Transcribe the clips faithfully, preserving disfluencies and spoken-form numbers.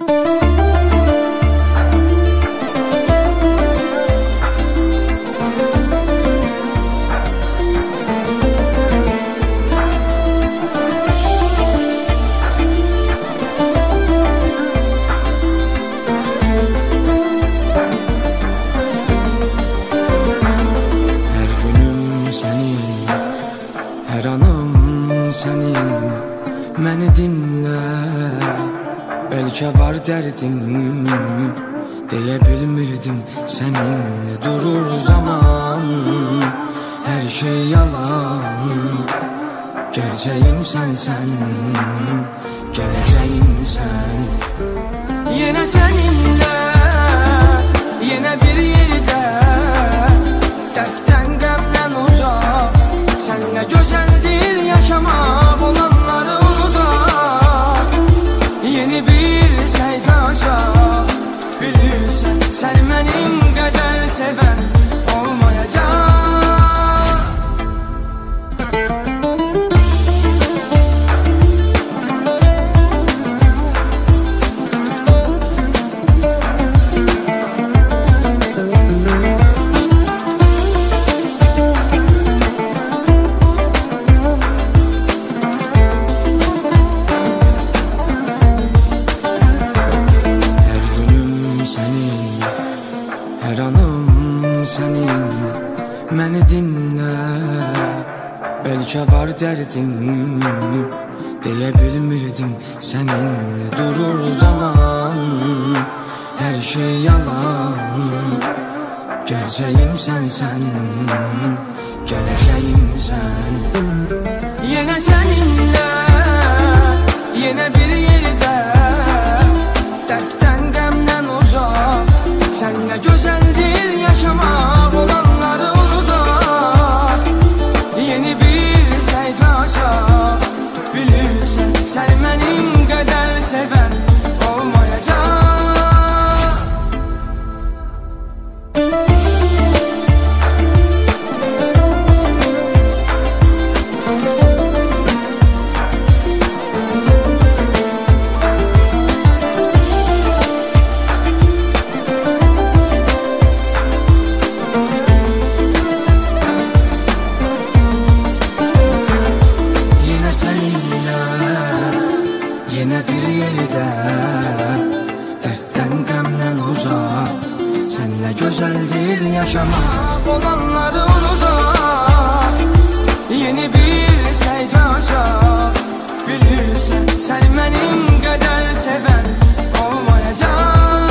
Məni dinlə, bəlkə var dərdim, deyə bilmirdim səninlə durur zaman. Hər şey yalan, gerçəyim sənsən, gələcəyim sən. Yenə səninlə, yenə bir yerdə, dərddən qəmdən uzaq. Sənlə gözəldir yaşamaq, olanları unudaq. Yeni bir səhifə açaq, bilirsən, sən mənim qədər sevən olmayacaq. Hər anım sənin, məni dinlə, bəlkə var dərdim, deyə bilmirdim səninlə durur zaman. Hər şey yalan, gerçəyim sənsən, gələcəyim sən. Yenə səninlə, yenə bir yerdə, dərddən qəmdən uzaq. Sənlə gözəldir yaşamaq, olanları unudaq. Yeni bir səhifə açaq, bilirsən, sən mənim qədər sevən olmayacaq. Yenə bir yerdə, dərddən qəmdən uzaq. Sənlə gözəldir yaşamaq, olanları unudaq. Yeni bir səhifə açaq, bilirsən, sən mənim qədər sevən olmayacaq.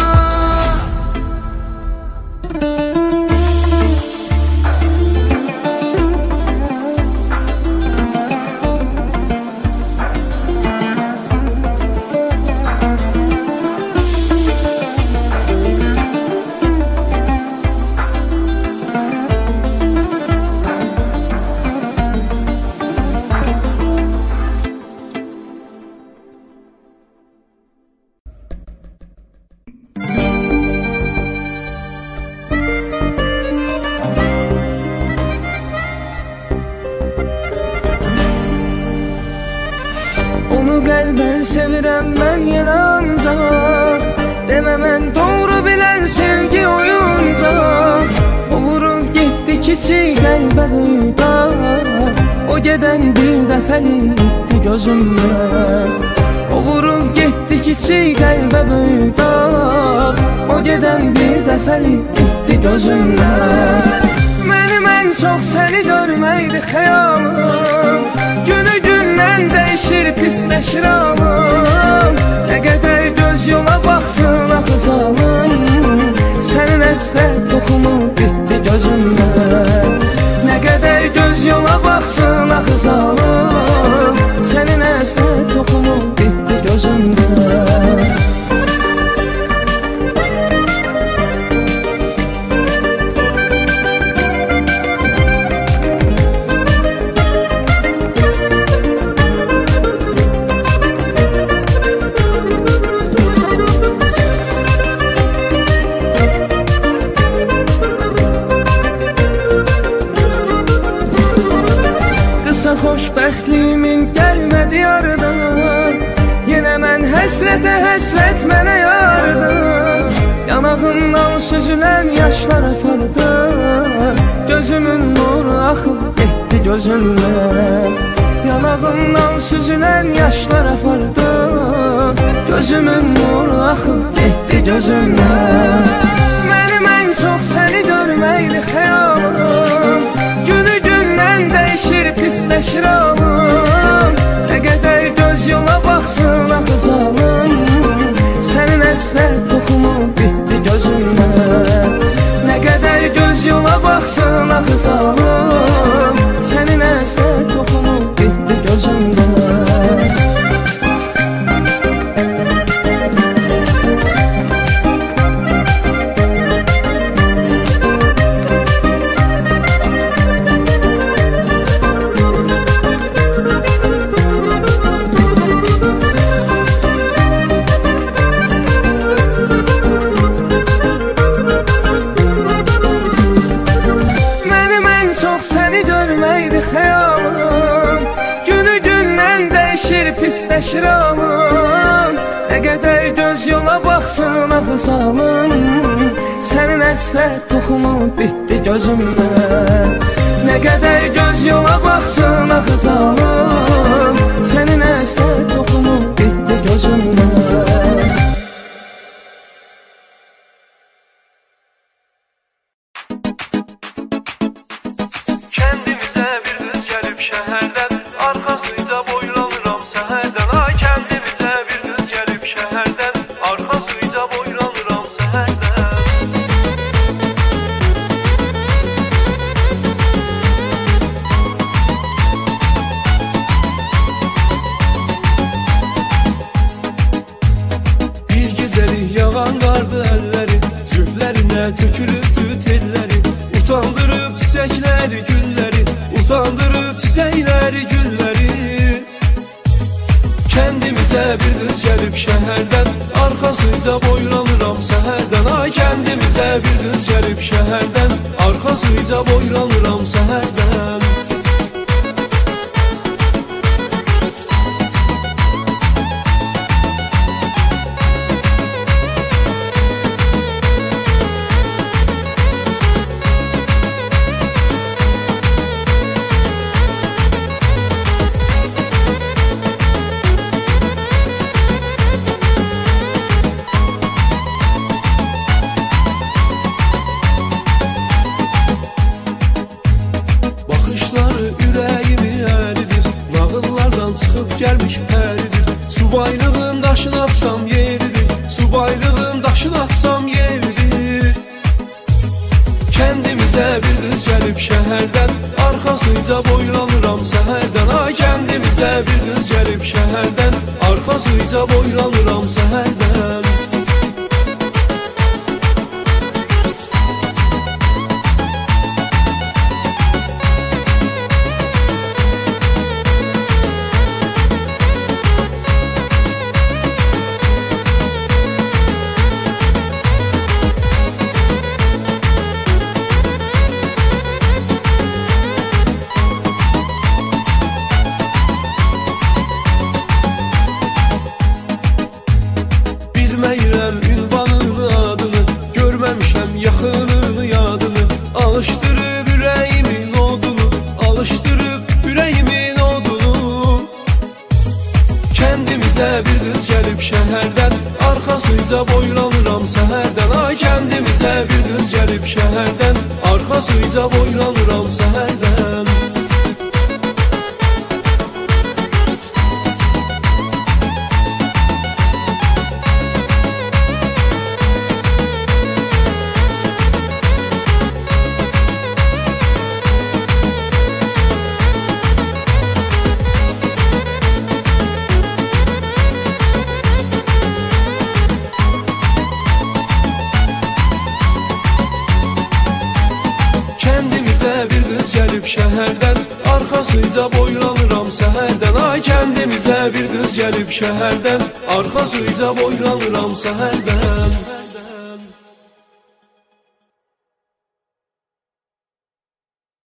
Onu qəlbən sevirəm mən yenə ancaq. Demə mən doğru bilən sevgi oyuncaq. O vurub getdi kiçik qəlbə böyüdaq. O gedən bir dəfəlik itdi gözümdən. O vurub getdi kiçik qəlbə böyüdaq. O gedən bir dəfəlik itdi gözümdən. Mənim ən çox səni görməkdi xəyalım. Günü gündən dəyişir, pisləşir alım. Nə qədər göz yola baxsın axı zalım. Sənin əsrət toxunub bitdi gözümdən. Nə qədər göz yola baxsın axı zalım. Sənin əsrət toxunub bitdi gözümdən. Xoşbəxtliyimin gəlmədi yarıdan. Yenə mən həsrətə həsrət mənə yardır. Yanağından süzülən yaşlar apardı. Gözümün nuru axıb getdi gözümdən. Yanağından süzülən yaşlar apardı. Gözümün nuru axıb getdi gözümdən. Mənim ən çox səni görməkdi xəyalım. Günü gündən dəyişir, pisləşir alım. Nə qədər göz yola baxsın axı zalım. Sənin əsrət toxunub bitdi gözümdən. Nə qədər göz yola baxsın axı zalım. Sənin əsrət toxunub bitdi gözümdən. Pisləşir alım. Nə qədər göz yola baxsın axı zalım. Sənin əsrət toxunub bitdi gözümdən. Nə qədər göz yola baxsın axı zalım. Sənin əsrət toxunub bitdi gözümdən. Kəndimizə bir qız gəlib şəhərdən, arxasıca boylanıram səhərdən. Ay kəndimizə bir qız gəlib şəhərdən, arxasıca boylanıram səhərdən. Bir gecəlik yağan qardı əlləri, zülflərinə tökülübdü telləri. Utandırıb çiçəkləri, gülləri, utandırıb çiçəkləri, gülləri. Kəndimizə bir qız gəlib şəhərdən, arxasıca boylanıram səhərdən. Ay kəndimizə bir qız gəlib şəhərdən, arxasıca boylanıram səhərdən. Gəlmiş pəridir, subaylığın daşını atsam yeridir. Subaylığın daşını atsam yeridir. Kəndimizə bir qız gəlib şəhərdən, arxasıca boylanıram səhərdən. Ay kəndimizə bir qız gəlib şəhərdən, arxasıca boylanıram səhərdən. Bilməyirəm ünvanını, adını, görməmişəm yaxınını, yadını. Alışdırıb ürəyimin odunu, alışdırıb ürəyimin odunu. Kəndimizə bir qız gəlib şəhərdən, arxasıca boylanıram səhərdən. Ay kəndimizə bir qız gəlib şəhərdən, arxasıca boylanıram səhərdən. Bir qız gəlib şəhərdən, arxasıca boylanıram səhərdən. Ay kəndimizə bir qız gəlib şəhərdən, arxasıca boylanıram səhərdən.